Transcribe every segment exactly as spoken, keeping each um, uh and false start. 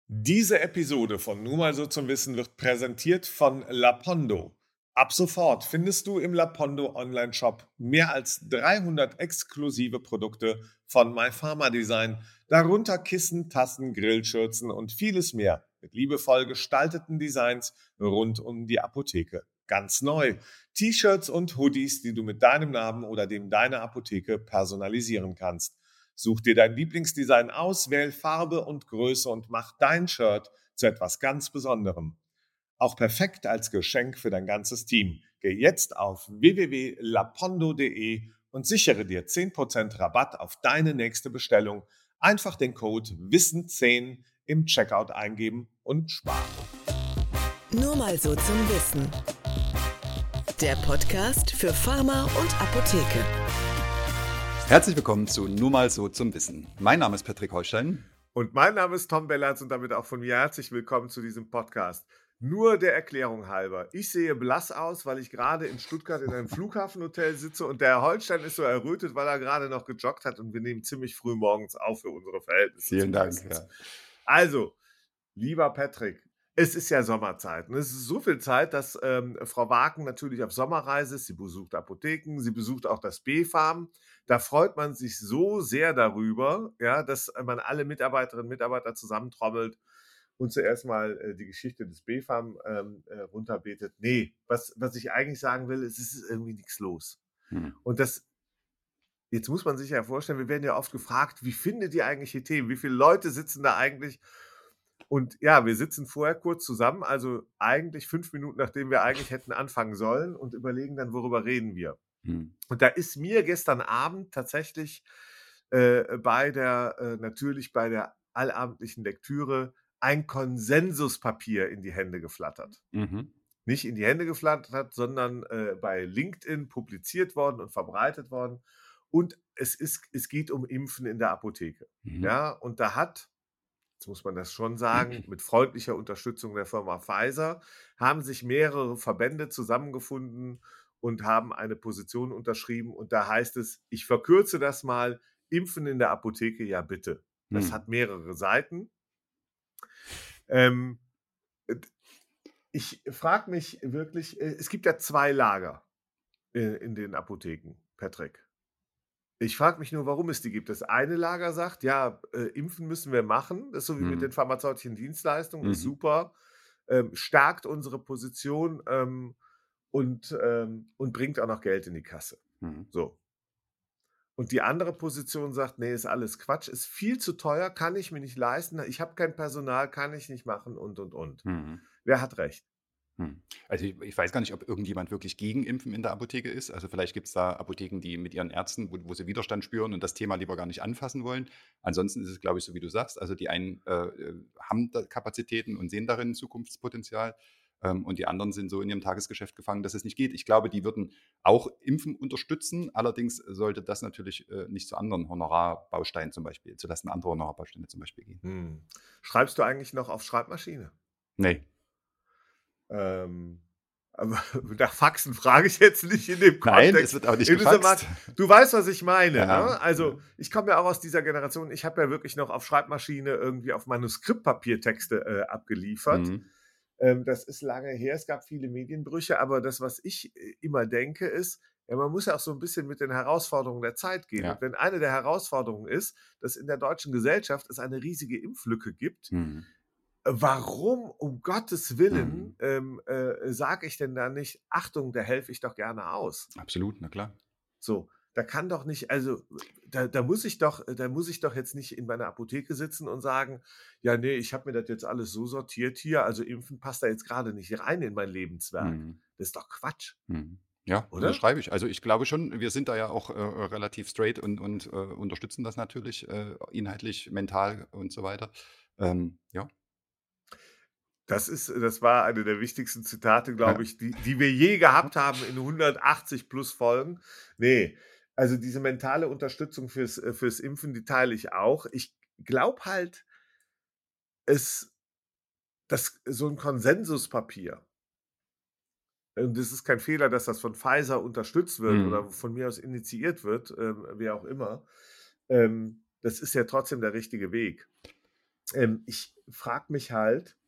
Diese Episode von Nur mal so zum Wissen wird präsentiert von Lapondo. Ab sofort findest du im Lapondo Online-Shop mehr als dreihundert exklusive Produkte von My Pharma Design, darunter Kissen, Tassen, Grillschürzen und vieles mehr mit liebevoll gestalteten Designs rund um die Apotheke. Ganz neu. T-Shirts und Hoodies, die du mit deinem Namen oder dem deiner Apotheke personalisieren kannst. Such dir dein Lieblingsdesign aus, wähl Farbe und Größe und mach dein Shirt zu etwas ganz Besonderem. Auch perfekt als Geschenk für dein ganzes Team. Geh jetzt auf w w w punkt lapondo punkt d e und sichere dir zehn Prozent Rabatt auf deine nächste Bestellung. Einfach den Code Wissen zehn im Checkout eingeben und sparen. Nur mal so zum Wissen. Der Podcast für Pharma und Apotheke. Herzlich willkommen zu Nur mal so zum Wissen. Mein Name ist Patrick Holstein. Und mein Name ist Tom Bellatz und damit auch von mir herzlich willkommen zu diesem Podcast. Nur der Erklärung halber. Ich sehe blass aus, weil ich gerade in Stuttgart in einem Flughafenhotel sitze und der Herr Holstein ist so errötet, weil er gerade noch gejoggt hat und wir nehmen ziemlich früh morgens auf für unsere Verhältnisse. Vielen Dank. Ja. Also, lieber Patrick, es ist ja Sommerzeit und es ist so viel Zeit, dass ähm, Frau Waken natürlich auf Sommerreise ist. Sie besucht Apotheken, sie besucht auch das B-Farm. Da freut man sich so sehr darüber, ja, dass man alle Mitarbeiterinnen und Mitarbeiter zusammentrommelt und zuerst mal äh, die Geschichte des B-Farm ähm, äh, runterbetet. Nee, was, was ich eigentlich sagen will, ist, es ist irgendwie nichts los. Hm. Und das, jetzt muss man sich ja vorstellen, wir werden ja oft gefragt, wie findet ihr eigentlich die Themen? Wie viele Leute sitzen da eigentlich? Und ja, wir sitzen vorher kurz zusammen, also eigentlich fünf Minuten, nachdem wir eigentlich hätten anfangen sollen und überlegen dann, worüber reden wir. Hm. Und da ist mir gestern Abend tatsächlich äh, bei der, äh, natürlich bei der allabendlichen Lektüre ein Konsensuspapier in die Hände geflattert. Mhm. Nicht in die Hände geflattert, sondern äh, bei LinkedIn publiziert worden und verbreitet worden. Und es, ist, es geht um Impfen in der Apotheke. Mhm. Ja, und da hat, jetzt muss man das schon sagen, mit freundlicher Unterstützung der Firma Pfizer, haben sich mehrere Verbände zusammengefunden und haben eine Position unterschrieben. Und da heißt es, ich verkürze das mal, Impfen in der Apotheke, ja bitte. Das Hm. hat mehrere Seiten. Ähm, ich frage mich wirklich, äh, es gibt ja zwei Lager äh, in den Apotheken, Patrick. Ich frage mich nur, warum es die gibt. Das eine Lager sagt, ja, äh, impfen müssen wir machen, das ist so wie mit Mhm. den pharmazeutischen Dienstleistungen, ist Mhm. super, ähm, stärkt unsere Position ähm, und, ähm, und bringt auch noch Geld in die Kasse. Mhm. So. Und die andere Position sagt, nee, ist alles Quatsch, ist viel zu teuer, kann ich mir nicht leisten, ich habe kein Personal, kann ich nicht machen und, und, und. Mhm. Wer hat recht? Hm. Also ich, ich weiß gar nicht, ob irgendjemand wirklich gegen Impfen in der Apotheke ist. Also vielleicht gibt es da Apotheken, die mit ihren Ärzten, wo, wo sie Widerstand spüren und das Thema lieber gar nicht anfassen wollen. Ansonsten ist es, glaube ich, so wie du sagst. Also die einen äh, äh, haben da Kapazitäten und sehen darin Zukunftspotenzial. Ähm, und die anderen sind so in ihrem Tagesgeschäft gefangen, dass es nicht geht. Ich glaube, die würden auch Impfen unterstützen. Allerdings sollte das natürlich äh, nicht zu anderen Honorarbausteinen zum Beispiel, zulasten anderer Honorarbausteine zum Beispiel gehen. Hm. Schreibst du eigentlich noch auf Schreibmaschine? Nee. Ähm, aber nach Faxen frage ich jetzt nicht in dem Nein, Kontext. es wird auch nicht In diesem gefaxt. Markt- Du weißt, was ich meine. Ja, Ne? Also ja. ich komme ja auch aus dieser Generation. Ich habe ja wirklich noch auf Schreibmaschine irgendwie auf Manuskriptpapier Texte äh, abgeliefert. Mhm. Ähm, das ist lange her. Es gab viele Medienbrüche. Aber das, was ich äh, immer denke, ist, ja, man muss ja auch so ein bisschen mit den Herausforderungen der Zeit gehen. Ja. Und wenn eine der Herausforderungen ist, dass in der deutschen Gesellschaft es eine riesige Impflücke gibt, Mhm. warum, um Gottes Mhm. Willen, ähm, äh, sage ich denn da nicht, Achtung, da helfe ich doch gerne aus. Absolut, na klar. So, da kann doch nicht, also da, da muss ich doch, da muss ich doch jetzt nicht in meiner Apotheke sitzen und sagen, ja, nee, ich habe mir das jetzt alles so sortiert hier, also Impfen passt da jetzt gerade nicht rein in mein Lebenswerk. Mhm. Das ist doch Quatsch, Mhm. Ja, oder? unterschreibe ich. Also, ich glaube schon, wir sind da ja auch, äh, relativ straight und und, äh, unterstützen das natürlich, äh, inhaltlich, mental und so weiter. Ähm, ja. Das ist, das war eine der wichtigsten Zitate, glaube Ja. ich, die, die wir je gehabt haben in hundertachtzig plus Folgen. Nee, also diese mentale Unterstützung fürs, äh, fürs Impfen, die teile ich auch. Ich glaube halt, es, das, so ein Konsensuspapier, und es ist kein Fehler, dass das von Pfizer unterstützt wird Mhm. oder von mir aus initiiert wird, ähm, wie auch immer, ähm, das ist ja trotzdem der richtige Weg. ähm, ich frage mich halt,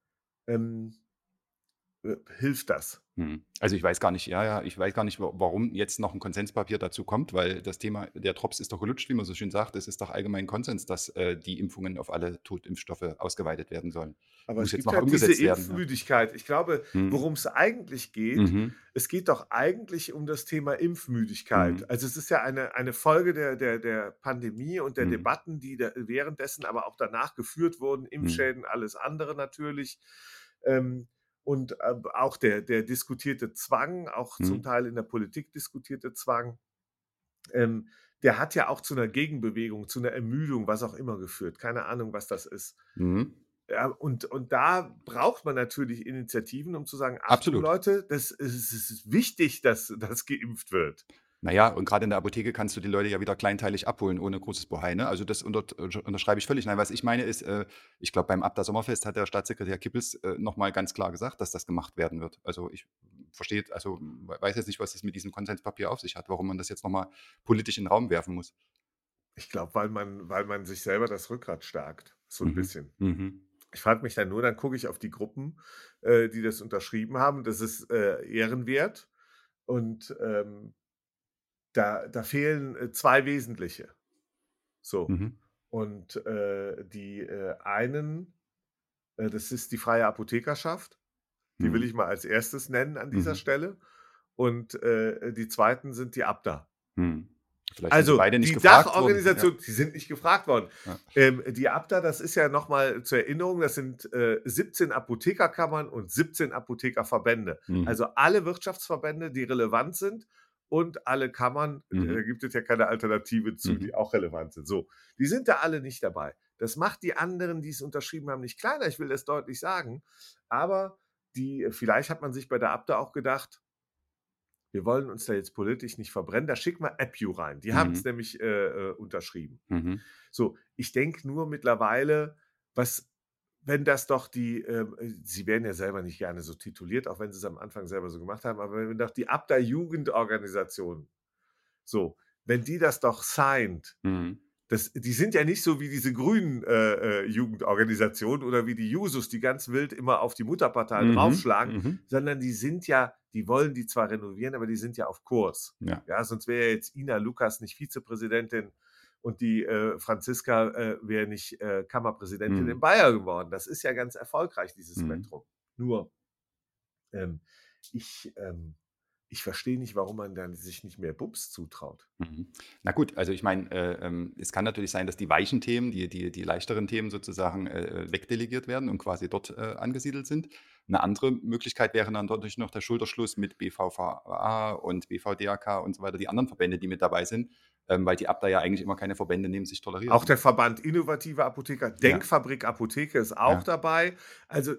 ähm, äh, hilft das? Mhm. Also, ich weiß gar nicht ja, ja, ich weiß gar nicht, wa warum jetzt noch ein Konsenspapier dazu kommt, weil das Thema der Drops ist doch gelutscht, wie man so schön sagt. Es ist doch allgemein Konsens, dass, äh, die Impfungen auf alle Totimpfstoffe ausgeweitet werden sollen. Aber Muss es jetzt gibt noch halt diese umgesetzt werden, ja. Impfmüdigkeit. Ich glaube, Mhm. worum es eigentlich geht, Mhm. es geht doch eigentlich um das Thema Impfmüdigkeit. Mhm. Also, es ist ja eine eine Folge der der der Pandemie und der Mhm. Debatten, die da währenddessen, aber auch danach geführt wurden, Mhm. Impfschäden, alles andere natürlich. Ähm, und, äh, auch der der diskutierte Zwang, auch zum Mhm. Teil in der Politik diskutierte Zwang, ähm, der hat ja auch zu einer Gegenbewegung, zu einer Ermüdung, was auch immer geführt. Keine Ahnung, was das ist. Mhm. Ja, und und da braucht man natürlich Initiativen, um zu sagen: „Achtung Absolut. Leute, das ist es ist wichtig, dass dass geimpft wird.“ Na ja, und gerade in der Apotheke kannst du die Leute ja wieder kleinteilig abholen ohne großes Bohai, ne? Also, das unter unterschreibe ich völlig. Nein, was ich meine ist, äh, ich glaube, beim Abda Sommerfest hat der Staatssekretär Kippels, äh, noch mal ganz klar gesagt, dass das gemacht werden wird. Also, ich verstehe also, we weiß jetzt nicht, was das mit diesem Konsenspapier auf sich hat, warum man das jetzt noch mal politisch in 'n Raum werfen muss. Ich glaube, weil man weil man sich selber das Rückgrat stärkt, so 'n Mhm. bisschen. Mhm. Ich frage mich dann nur, dann gucke ich auf die Gruppen, äh, die das unterschrieben haben. Das ist, äh, ehrenwert und, ähm, da da fehlen, äh, zwei wesentliche. So. Mhm. Und, äh, die, äh, einen, äh, das ist die Freie Apothekerschaft. Die will Mhm. ich mal als erstes nennen an dieser Mhm. Stelle. Und, äh, die zweiten sind die Abda. Mhm. Vielleicht sind sie Also, beide nicht die gefragt worden. Ja, Dachorganisation, die sind nicht gefragt worden. ja. Ähm, die Abda, das ist ja noch mal zur Erinnerung, das sind, äh, siebzehn Apothekerkammern und siebzehn Apothekerverbände. Mhm. Also, alle Wirtschaftsverbände, die relevant sind und alle Kammern, Mhm. da gibt es ja keine Alternative zu, Mhm. die auch relevant sind. So, die sind da alle nicht dabei. Das macht die anderen, die es unterschrieben haben, nicht kleiner, ich will das deutlich sagen. Aber die vielleicht hat man sich bei der Abda auch gedacht: „Wir wollen uns da jetzt politisch nicht verbrennen, da schicken wir Appu rein.“ Die haben es Mhm. nämlich, äh, äh, unterschrieben. Mhm. So, ich denke nur mittlerweile, was wenn das doch die, ähm äh, sie werden ja selber nicht gerne so tituliert, auch wenn sie es am Anfang selber so gemacht haben, aber wenn doch die Abda-Jugendorganisation, so, wenn die das doch signed, Mhm. das die sind ja nicht so wie diese grünen, äh, äh, Jugendorganisationen oder wie die Jusos, die ganz wild immer auf die Mutterpartei Mhm. draufschlagen, Mhm. sondern die sind ja die wollen die zwar renovieren, aber die sind ja auf Kurs. Ja. Ja, sonst wäre ja jetzt Ina Lukas nicht Vizepräsidentin und die, äh, Franziska, äh, wäre nicht, äh, Kammerpräsidentin in Mhm. Bayern geworden. Das ist ja ganz erfolgreich, dieses Mhm. Spektrum. Nur, ähm, ich, ähm ich verstehe nicht, warum man dann sich nicht mehr Bums zutraut. Mhm. Na gut, also ich meine, äh, ähm, es kann natürlich sein, dass die weichen Themen, die die die leichteren Themen sozusagen, äh, wegdelegiert werden und quasi dort, äh, angesiedelt sind. Eine andere Möglichkeit wäre dann dadurch noch der Schulterschluss mit B V V A und B V D A K und so weiter, die anderen Verbände, die mit dabei sind, ähm, weil die Abda ja eigentlich immer keine Verbände neben sich toleriert, Auch ne? der Verband Innovative Apotheker, Ja, Denkfabrik Apotheke ist auch ja. dabei. Also,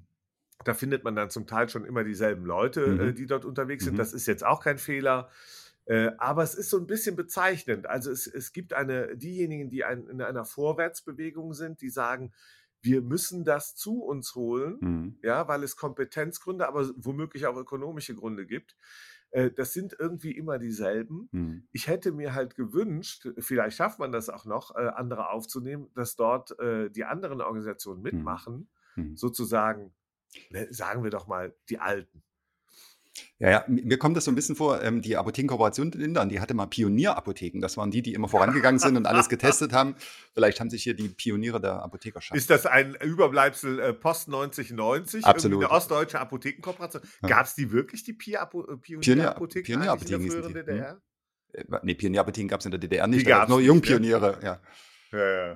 da findet man dann zum Teil schon immer dieselben Leute, äh, Mhm. die dort unterwegs sind. Mhm. Das ist jetzt auch kein Fehler. Äh, aber es ist so ein bisschen bezeichnend. Also, es es gibt eine diejenigen, die ein in einer Vorwärtsbewegung sind, die sagen: „Wir müssen das zu uns holen“, Mhm. ja, weil es Kompetenzgründe, aber womöglich auch ökonomische Gründe gibt. Äh, das sind irgendwie immer dieselben. Mhm. Ich hätte mir halt gewünscht, vielleicht schafft man das auch noch, äh, andere aufzunehmen, dass dort, äh, die anderen Organisationen Mhm. mitmachen, Mhm. sozusagen, ne, sagen wir doch mal, die Alten. Ja, ja, mi mir kommt das so ein bisschen vor, ähm, die Apothekenkooperation in Lindern, die hatte mal Pionierapotheken. Das waren die, die immer vorangegangen sind und alles getestet haben. Vielleicht haben sich hier die Pioniere der Apothekerschaft Ist das ein Überbleibsel, äh, Post neunzig neunzig, irgendwie eine absolut, ostdeutsche Apothekenkooperation? ja. Gab es die wirklich, die Pia-Apo äh, Pionier Pionierapotheken eigentlich in der Pionierapotheken hießen früheren die, mhm. D D R? Äh, ne, Pionierapotheken gab's in der D D R Die nicht, da gab's gab's nur nicht, ne? Jungpioniere, ja. Ja, ja.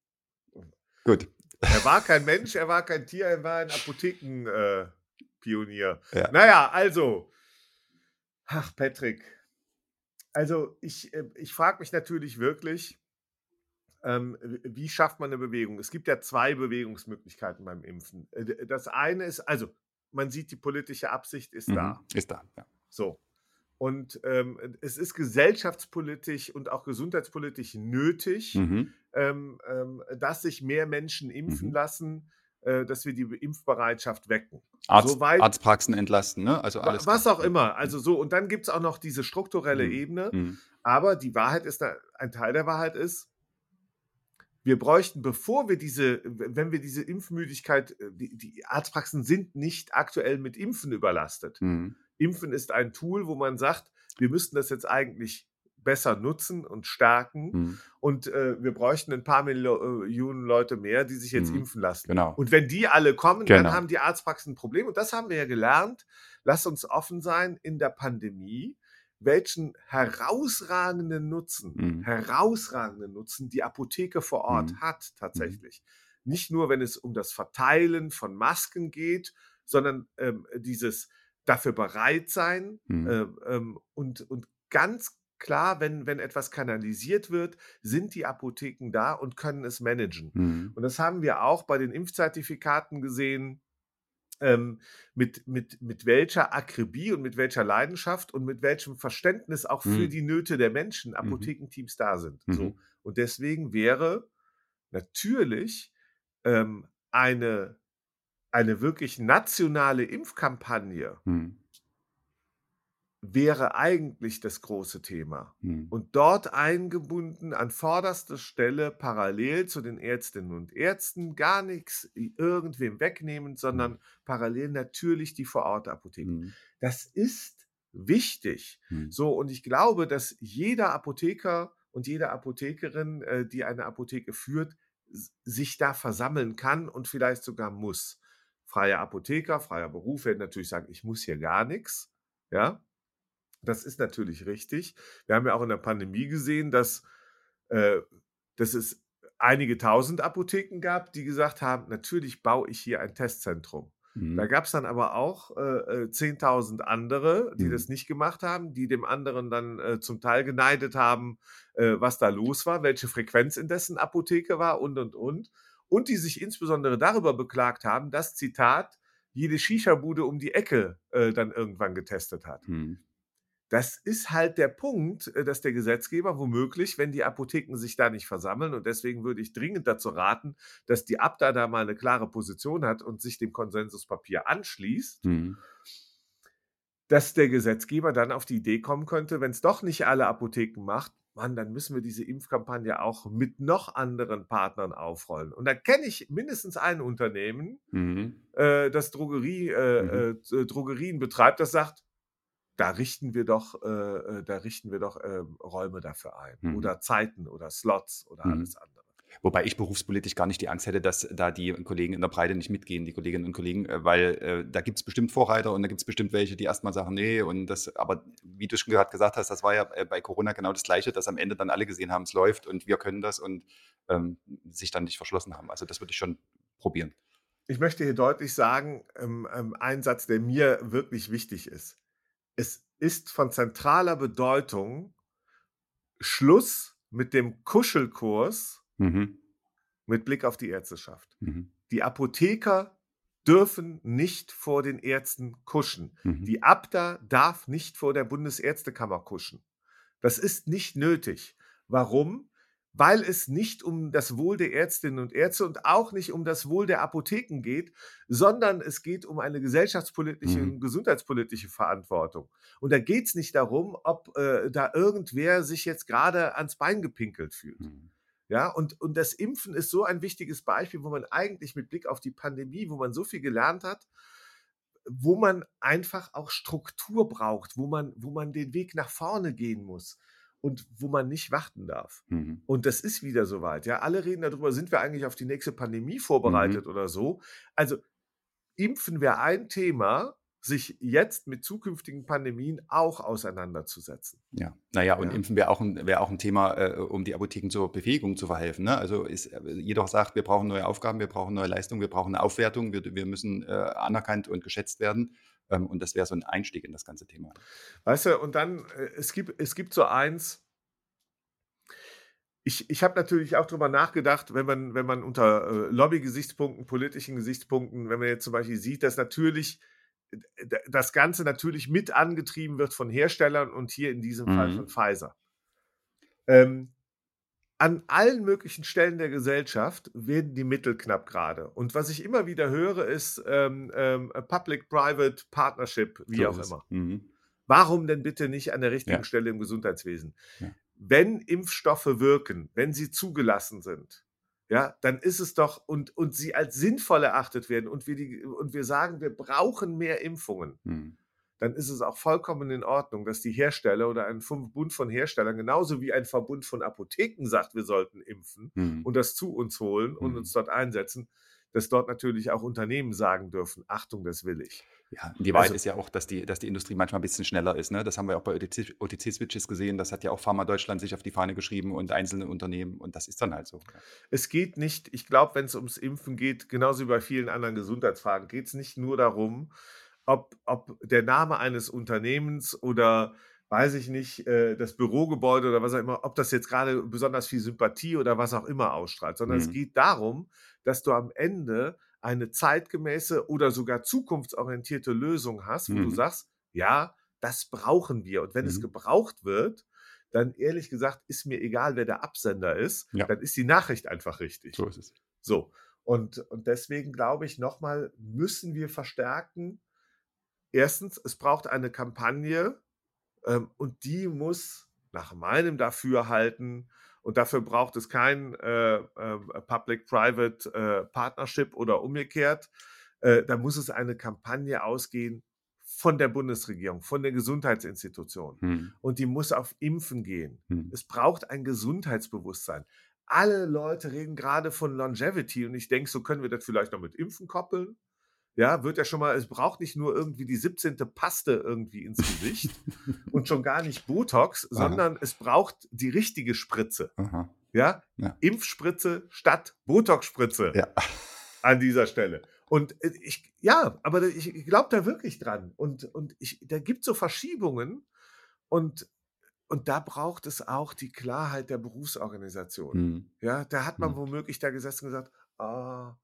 Gut. Er war kein Mensch, er war kein Tier, er war ein Apotheken äh, Pionier. Ja. Na ja, also, ach Patrick, also ich, äh, ich frage mich natürlich wirklich, ähm, w wie schafft man eine Bewegung? Es gibt ja zwei Bewegungsmöglichkeiten beim Impfen. Äh, d das eine ist, also, man sieht, die politische Absicht ist Mhm. da. Ist da, ja. So. Und, ähm, es ist gesellschaftspolitisch und auch gesundheitspolitisch nötig, Mhm. ähm, ähm, dass sich mehr Menschen impfen Mhm. lassen, äh, dass wir die Impfbereitschaft wecken. Arzt Soweit, Arztpraxen entlasten, ne? Also wa alles was klar. auch Ja. immer. Mhm. Also so, und dann gibt es auch noch diese strukturelle Mhm. Ebene. Mhm. Aber die Wahrheit ist, da ein Teil der Wahrheit ist, wir bräuchten, bevor wir diese, wenn wir diese Impfmüdigkeit, die, die Arztpraxen sind nicht aktuell mit Impfen überlastet. Mhm. Impfen ist ein Tool, wo man sagt, wir müssten das jetzt eigentlich besser nutzen und stärken Mhm. und äh, wir bräuchten ein paar Millionen Leute mehr, die sich jetzt Mhm. impfen lassen. Genau. Und wenn die alle kommen, Genau. dann haben die Arztpraxen ein Problem. Und das haben wir ja gelernt. Lass uns offen sein in der Pandemie, welchen herausragenden Nutzen, Mhm. herausragenden Nutzen die Apotheke vor Ort Mhm. hat tatsächlich. Nicht nur, wenn es um das Verteilen von Masken geht, sondern ähm, dieses dafür bereit sein Mhm. ähm, ähm, und, und ganz klar, wenn, wenn etwas kanalisiert wird, sind die Apotheken da und können es managen. Mhm. Und das haben wir auch bei den Impfzertifikaten gesehen, ähm, mit, mit, mit welcher Akribie und mit welcher Leidenschaft und mit welchem Verständnis auch für Mhm. die Nöte der Menschen Apothekenteams da sind. Mhm. So. Und deswegen wäre natürlich ähm, eine, eine wirklich nationale Impfkampagne Mhm. wäre eigentlich das große Thema. Mhm. Und dort eingebunden an vorderster Stelle parallel zu den Ärztinnen und Ärzten, gar nichts irgendwem wegnehmen, sondern parallel natürlich die Vorortapotheken. Mhm. Das ist wichtig. Mhm. So, und ich glaube, dass jeder Apotheker und jede Apothekerin, äh, die eine Apotheke führt, s- sich da versammeln kann und vielleicht sogar muss. Freier Apotheker, freier Beruf werden natürlich sagen, ich muss hier gar nichts. Ja, das ist natürlich richtig. Wir haben ja auch in der Pandemie gesehen, dass, äh, dass es einige tausend Apotheken gab, die gesagt haben, natürlich baue ich hier ein Testzentrum. Da Mhm. gab es dann aber auch äh, äh, zehntausend andere, die Mhm. das nicht gemacht haben, die dem anderen dann äh, zum Teil geneidet haben, äh, was da los war, welche Frequenz in dessen Apotheke war und, und, und. Und die sich insbesondere darüber beklagt haben, dass, Zitat, jede Shisha-Bude um die Ecke äh, dann irgendwann getestet hat. Mhm. Das ist halt der Punkt, äh, dass der Gesetzgeber womöglich, wenn die Apotheken sich da nicht versammeln, und deswegen würde ich dringend dazu raten, dass die Abda da mal eine klare Position hat und sich dem Konsensuspapier anschließt, Mhm. dass der Gesetzgeber dann auf die Idee kommen könnte, wenn es doch nicht alle Apotheken macht, Mann, dann müssen wir diese Impfkampagne auch mit noch anderen Partnern aufrollen. Und da kenne ich mindestens ein Unternehmen, Mhm. äh, das Drogerie, äh, Mhm. äh, Drogerien betreibt, das sagt, da richten wir doch, äh, äh, da richten wir doch ähm, Räume dafür ein Mhm. oder Zeiten oder Slots oder Mhm. alles andere. Wobei ich berufspolitisch gar nicht die Angst hätte, dass da die Kollegen in der Breite nicht mitgehen, die Kolleginnen und Kollegen, äh, weil äh, da gibt es bestimmt Vorreiter und da gibt es bestimmt welche, die erstmal sagen, nee, und das, aber wie du schon gerade gesagt hast, das war ja äh, bei Corona genau das Gleiche, dass am Ende dann alle gesehen haben, es läuft und wir können das und ähm, sich dann nicht verschlossen haben. Also das würde ich schon probieren. Ich möchte hier deutlich sagen, ähm, ähm, einen Satz, der mir wirklich wichtig ist. Es ist von zentraler Bedeutung, Schluss mit dem Kuschelkurs Mhm. mit Blick auf die Ärzteschaft. Mhm. Die Apotheker dürfen nicht vor den Ärzten kuschen. Mhm. Die Abda darf nicht vor der Bundesärztekammer kuschen. Das ist nicht nötig. Warum? Weil es nicht um das Wohl der Ärztinnen und Ärzte und auch nicht um das Wohl der Apotheken geht, sondern es geht um eine gesellschaftspolitische Mhm. und gesundheitspolitische Verantwortung. Und da geht es nicht darum, ob äh, da irgendwer sich jetzt gerade ans Bein gepinkelt fühlt. Mhm. Ja, und, und das Impfen ist so ein wichtiges Beispiel, wo man eigentlich mit Blick auf die Pandemie, wo man so viel gelernt hat, wo man einfach auch Struktur braucht, wo man, wo man den Weg nach vorne gehen muss und wo man nicht warten darf. Mhm. Und das ist wieder soweit. Ja, alle reden darüber, sind wir eigentlich auf die nächste Pandemie Mhm. vorbereitet oder so. Also Impfen wäre ein Thema, sich jetzt mit zukünftigen Pandemien auch auseinanderzusetzen. Ja, naja, und Ja. Impfen wäre auch ein, wäre auch ein Thema, äh, um die Apotheken zur Befähigung zu verhelfen. Ne? Also ist, äh, jeder sagt, wir brauchen neue Aufgaben, wir brauchen neue Leistungen, wir brauchen eine Aufwertung, wir, wir müssen äh, anerkannt und geschätzt werden. Ähm, und das wäre so ein Einstieg in das ganze Thema. Weißt du, und dann, äh, es gibt, es gibt so eins, ich, ich habe natürlich auch drüber nachgedacht, wenn man, wenn man unter äh, Lobby-Gesichtspunkten, politischen Gesichtspunkten, wenn man jetzt zum Beispiel sieht, dass natürlich äh, d- das Ganze natürlich mit angetrieben wird von Herstellern und hier in diesem Fall von Mhm. Pfizer. Ähm, An allen möglichen Stellen der Gesellschaft werden die Mittel knapp gerade. Und was ich immer wieder höre, ist ähm, ähm, Public-Private Partnership, wie So auch ist es. immer. Mhm. Warum denn bitte nicht an der richtigen Ja. Stelle im Gesundheitswesen? Ja. Wenn Impfstoffe wirken, wenn sie zugelassen sind, ja, dann ist es doch und und sie als sinnvoll erachtet werden und wir die und wir sagen, wir brauchen mehr Impfungen, Mhm. dann ist es auch vollkommen in Ordnung, dass die Hersteller oder ein Verbund von Herstellern, genauso wie ein Verbund von Apotheken sagt, wir sollten impfen Mhm. und das zu uns holen und Mhm. uns dort einsetzen, dass dort natürlich auch Unternehmen sagen dürfen: „Achtung, das will ich.“ Ja, die Wahrheit Also ist ja auch, dass die dass die Industrie manchmal ein bisschen schneller ist, ne? Das haben wir auch bei O T C O T C-Switches gesehen. Das hat ja auch Pharma Deutschland sich auf die Fahne geschrieben und einzelne Unternehmen und das ist dann halt so, ja. Es geht nicht ich glaube, wenn es ums Impfen geht, genauso wie bei vielen anderen Gesundheitsfragen, geht es nicht nur darum, ob ob der Name eines Unternehmens oder, weiß ich nicht, äh, das Bürogebäude oder was auch immer, ob das jetzt gerade besonders viel Sympathie oder was auch immer ausstrahlt, sondern es Mhm. geht darum, dass du am Ende eine zeitgemäße oder sogar zukunftsorientierte Lösung hast, wo du Mhm. sagst: „Ja, das brauchen wir.“ Und wenn es Mhm. gebraucht wird, dann ehrlich gesagt, ist mir egal, wer der Absender ist, Ja, dann ist die Nachricht einfach richtig. so ist es. So, und und deswegen glaube ich noch mal, müssen wir verstärken. Erstens, es braucht eine Kampagne, ähm, und die muss nach meinem Dafürhalten und dafür braucht es kein, äh, ähm, Public-Private, äh, Partnership oder umgekehrt. Äh, da muss es eine Kampagne ausgehen von der Bundesregierung, von den Gesundheitsinstitutionen. Mhm. Und die muss auf Impfen gehen. Mhm. Es braucht ein Gesundheitsbewusstsein. Alle Leute reden gerade von Longevity und ich denke, so können wir das vielleicht noch mit Impfen koppeln. Ja, wird ja schon mal es braucht nicht nur irgendwie die siebzehnte Paste irgendwie ins Gesicht und schon gar nicht Botox, Aha, sondern es braucht die richtige Spritze. aha, Ja? ja. Impfspritze statt Botox-Spritze Ja. an dieser Stelle. Und, äh, ich ja, aber da ich ich glaube da wirklich dran. Und und ich da gibt's so Verschiebungen und und da braucht es auch die Klarheit der Berufsorganisation. Mhm. Ja, da hat man Mhm. womöglich da gesessen und gesagt: „Ah,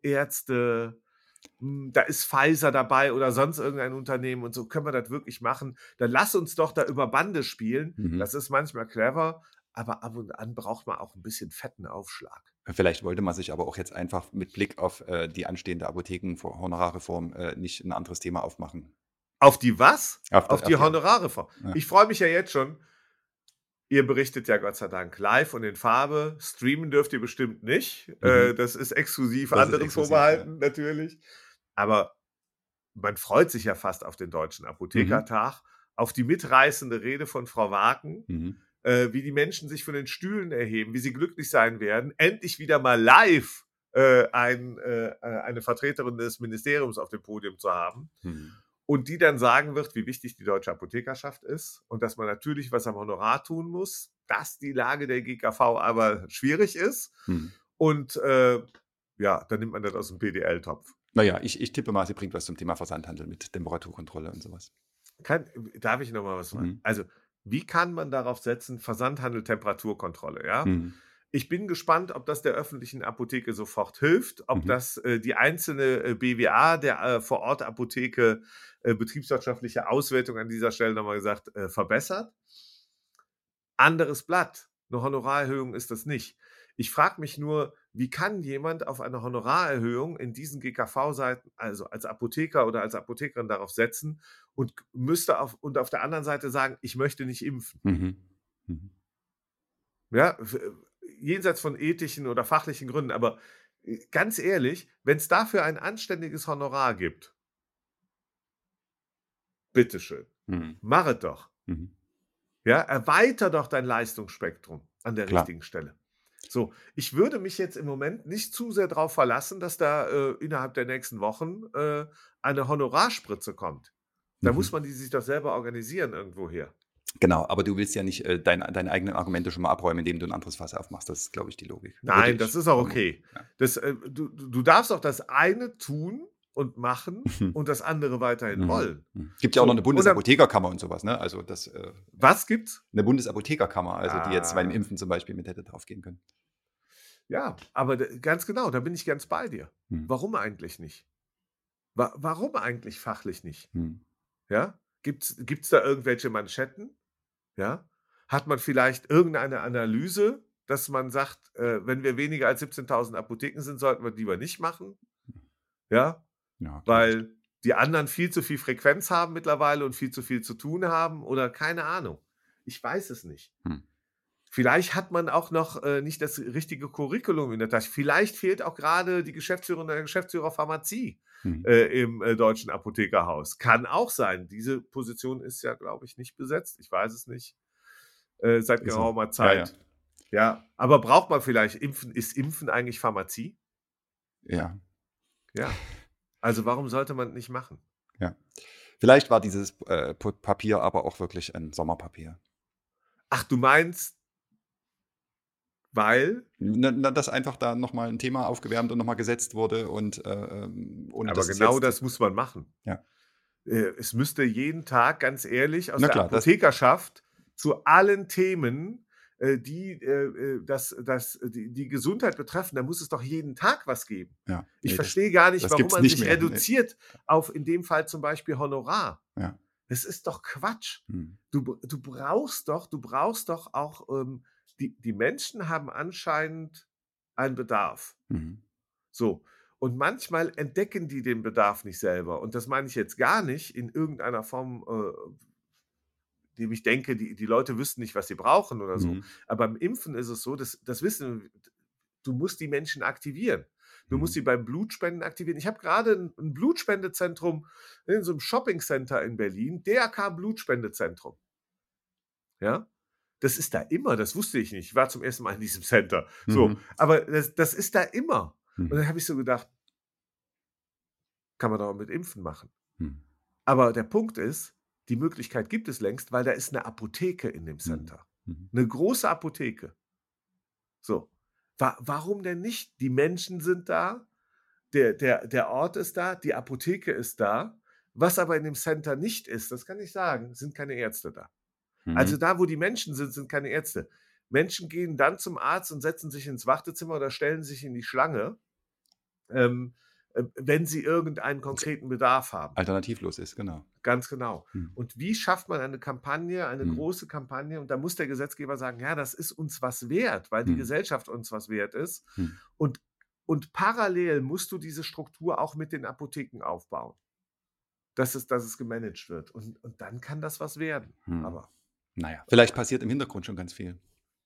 Ärzte, hm, da ist Pfizer dabei oder sonst irgendein Unternehmen und so, können wir das wirklich machen? Dann lass uns doch da über Bande spielen.“ Mhm. Das ist manchmal clever, aber ab und an braucht man auch 'n bisschen fetten Aufschlag. Vielleicht wollte man sich aber auch jetzt einfach mit Blick auf, äh, die anstehende Apothekenhonorarreform, äh, nicht 'n anderes Thema aufmachen. Auf die was? Auf Auf der auf die die Ab Honorarreform. ja. Ich freue mich ja jetzt schon. Ihr berichtet ja Gott sei Dank live und in Farbe. Streamen dürft ihr bestimmt nicht. Äh, Mhm. das ist exklusiv Das ist anderen exklusiv, ja. vorbehalten natürlich. Aber man freut sich ja fast auf den Deutschen Mhm. Apothekertag, auf die mitreißende Rede von Frau Waken, Mhm. äh, wie die Menschen sich von den Stühlen erheben, wie sie glücklich sein werden, endlich wieder mal live, äh, ein äh, äh, eine Vertreterin des Ministeriums auf dem Podium zu haben. Mhm. Und die dann sagen wird, wie wichtig die deutsche Apothekerschaft ist und dass man natürlich was am Honorar tun muss, dass die Lage der G K V aber schwierig ist. Mhm. Und, äh, ja, dann nimmt man das aus'm P D L-Topf. Na ja, ich ich tippe mal, sie bringt was zum Thema Versandhandel mit Temperaturkontrolle und so was. Kann darf ich noch mal was fragen? Mhm. Also, wie kann man darauf setzen, Versandhandel, Temperaturkontrolle, ja? Mhm. Ich bin gespannt, ob das der öffentlichen Apotheke sofort hilft, ob Mhm. das, äh, die einzelne, äh, B W A der, äh, Vor-Ort-Apotheke, äh, betriebswirtschaftliche Auswertung an dieser Stelle noch mal gesagt, äh, verbessert. Anderes Blatt. 'Ne Honorarerhöhung ist das nicht. Ich frage mich nur, wie kann jemand auf eine Honorarerhöhung in diesen G K V-Seiten, also als Apotheker oder als Apothekerin darauf setzen und k müsste auf und auf der anderen Seite sagen: „Ich möchte nicht impfen.“ Mhm. Mhm. Ja, f äh, jenseits von ethischen oder fachlichen Gründen, aber, äh, ganz ehrlich, wenn's dafür ein anständiges Honorar gibt bitteschön, Mhm. mach es doch. Mhm. Ja, erweiter doch dein Leistungsspektrum an der Klar. richtigen Stelle. So, ich würde mich jetzt im Moment nicht zu sehr drauf verlassen, dass da, äh, innerhalb der nächsten Wochen, äh, eine Honorarspritze kommt. Da muss Mhm. man die sich doch selber organisieren irgendwoher. Genau, aber du willst ja nicht, äh, dein deine eigenen Argumente schon mal abräumen, indem du 'n anderes Fass aufmachst. Das ist, glaube ich, die Logik. Würde Nein, das ich ist auch vermuten, okay. ja. Das, äh, du du du darfst auch das eine tun und machen Mhm. und das andere weiterhin Mhm. wollen. Mhm. Gibt ja auch noch 'ne So, und dann Bundesapothekerkammer und so was, ne? Also, das, äh, ja. Was gibt's? 'Ne Bundesapothekerkammer, also, die jetzt beim Ah. Impfen zum Beispiel mit hätte draufgehen können. Ja, aber d ganz genau, da bin ich ganz bei dir. Mhm. Warum eigentlich nicht? Wa warum eigentlich fachlich nicht? Mhm. Ja? Gibt's gibt's da irgendwelche Manschetten? Ja? Hat man vielleicht irgendeine Analyse, dass man sagt, äh, wenn wir weniger als siebzehntausend Apotheken sind, sollten wir lieber nicht machen? Ja? Ja, glaube ich. Weil die anderen viel zu viel Frequenz haben mittlerweile und viel zu viel zu tun haben oder keine Ahnung. Ich weiß es nicht. Mhm. Vielleicht hat man auch noch äh, nicht das richtige Curriculum in der Tasche. Vielleicht fehlt auch gerade die Geschäftsführerin oder der Geschäftsführer Pharmazie Mhm. äh, im äh, Deutschen Apothekerhaus. Kann auch sein. Diese Position ist ja, glaube ich, nicht besetzt. Ich weiß es nicht. Äh, seit Ist so. geraumer Ja, ja. Zeit. Ja, aber braucht man vielleicht Impfen? Ist Impfen eigentlich Pharmazie? Ja, Ja. Also warum sollte man nicht machen? ja. Vielleicht war dieses äh, Pa- Papier aber auch wirklich ein Sommerpapier. Ach, du meinst, weil? Na, na, dass einfach da nochmal ein Thema aufgewärmt und nochmal gesetzt wurde und äh, ähm, ohne Aber dass es genau jetzt. das muss man machen. Ja. Äh, es müsste jeden Tag, ganz ehrlich, aus Na der klar, das, Apothekerschaft zu allen Themen, äh, die, äh, äh, das, das, die, die Gesundheit betreffen, da muss es doch jeden Tag was geben. ja, Ich nee, das, verstehe gar nicht, das warum gibt's man nicht sich mehr. Nee. reduziert auf in dem Fall zum Beispiel Honorar. Ja. Das ist doch Quatsch. Hm. Du, br- du brauchst doch, du brauchst doch auch, ähm, die, die Menschen haben anscheinend einen Bedarf. Mhm. So. Und manchmal entdecken die den Bedarf nicht selber. Und das meine ich jetzt gar nicht in irgendeiner Form, äh, dem ich denke, die, die Leute wüssten nicht, was sie brauchen oder so. Mhm. Aber beim Impfen ist es so, dass das Wissen, du musst die Menschen aktivieren. Du musst Mhm. sie beim Blutspenden aktivieren. Ich habe gerade ein, ein Blutspendezentrum in so einem Shoppingcenter in Berlin, D R K Blutspendezentrum. Ja, das ist da immer, das wusste ich nicht. Ich war zum ersten Mal in diesem Center. So, Mhm. aber das, das ist da immer. Und Mhm. dann habe ich so gedacht, kann man doch mit Impfen machen. Mhm. Aber der Punkt ist, die Möglichkeit gibt es längst, weil da ist eine Apotheke in dem Center. Mhm. Eine große Apotheke. So. Wa warum denn nicht? Die Menschen sind da, der, der, der Ort ist da, die Apotheke ist da. Was aber in dem Center nicht ist, das kann ich sagen, sind keine Ärzte da. Also Mhm. da, wo die Menschen sind, sind keine Ärzte. Menschen gehen dann zum Arzt und setzen sich ins Wartezimmer oder stellen sich in die Schlange, ähm, äh, wenn sie irgendeinen konkreten Bedarf haben. Alternativlos ist, genau. Ganz genau. Mhm. Und wie schafft man eine Kampagne, eine Mhm. große Kampagne? Und da muss der Gesetzgeber sagen, ja, das ist uns was wert, weil die Mhm. Gesellschaft uns was wert ist. Mhm. Und, und parallel musst du diese Struktur auch mit den Apotheken aufbauen, dass es, dass es gemanagt wird. Und, und dann kann das was werden. Mhm. Aber Naja, vielleicht passiert im Hintergrund schon ganz viel.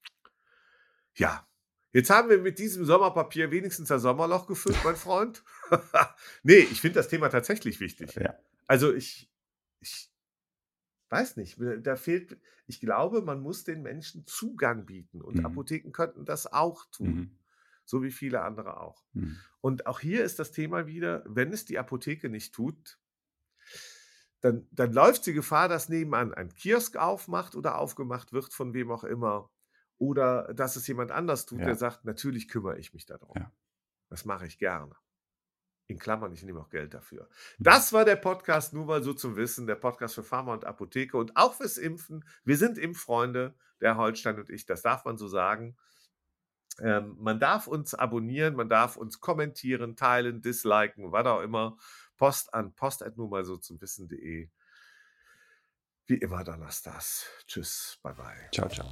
ja, jetzt haben wir mit diesem Sommerpapier wenigstens das Sommerloch gefüllt, mein Freund. Nee, ich finde das Thema tatsächlich wichtig. Ja. Also ich, ich weiß nicht, da fehlt, ich glaube, man muss den Menschen Zugang bieten und Mhm. Apotheken könnten das auch tun, Mhm. so wie viele andere auch. Mhm. Und auch hier ist das Thema wieder, wenn es die Apotheke nicht tut, dann, dann läuft sie Gefahr, dass nebenan ein Kiosk aufmacht oder aufgemacht wird, von wem auch immer. Oder dass es jemand anders tut, Ja. der sagt, natürlich kümmere ich mich darum. Ja. Das mache ich gerne. In Klammern, ich nehme auch Geld dafür. Mhm. Das war der Podcast, nur mal so zum Wissen, der Podcast für Pharma und Apotheke und auch fürs Impfen. Wir sind Impffreunde, der Holstein und ich, das darf man so sagen. Ähm, man darf uns abonnieren, man darf uns kommentieren, teilen, disliken, was auch immer. Post an post at nur mal so zum Wissen punkt de. Wie immer donnerstags. Tschüss, bye bye. Ciao, ciao.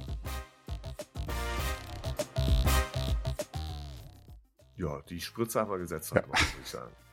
Ja, die Spritze haben wir gesetzt heute, Ja. Mal, würde ich sagen.